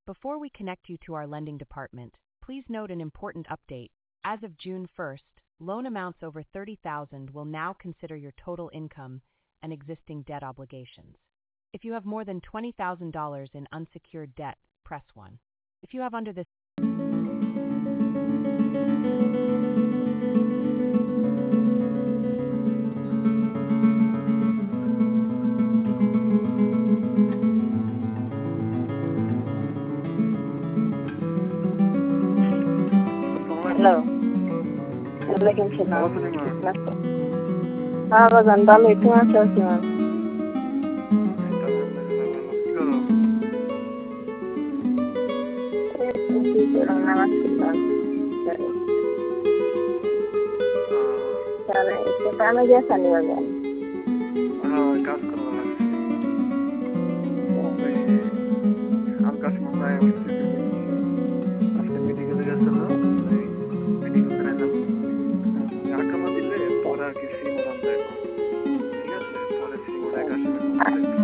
Before we connect you to our lending department, please note an important update. As of June 1st, loan amounts over $30,000 will now consider your total income and existing debt obligations. If you have more than $20,000 in unsecured debt, press 1. If you have under this hello, ওয়ালাইকুম সালাম। হ্যাঁ বাজান, ভালোই। তুমি আছো? নামাজ পড়লাম। কামে গেছেন বাজান? কাজ করবো লাগছে। আকাশ মাথায় আজকে মেডিকেলে গেছিল, মেডিকেল এলাম। আকামা দিলে পরে আর কি সিম ওরান দেয় না, ঠিক আছে? পরে সিম ওরা 1 আসবে।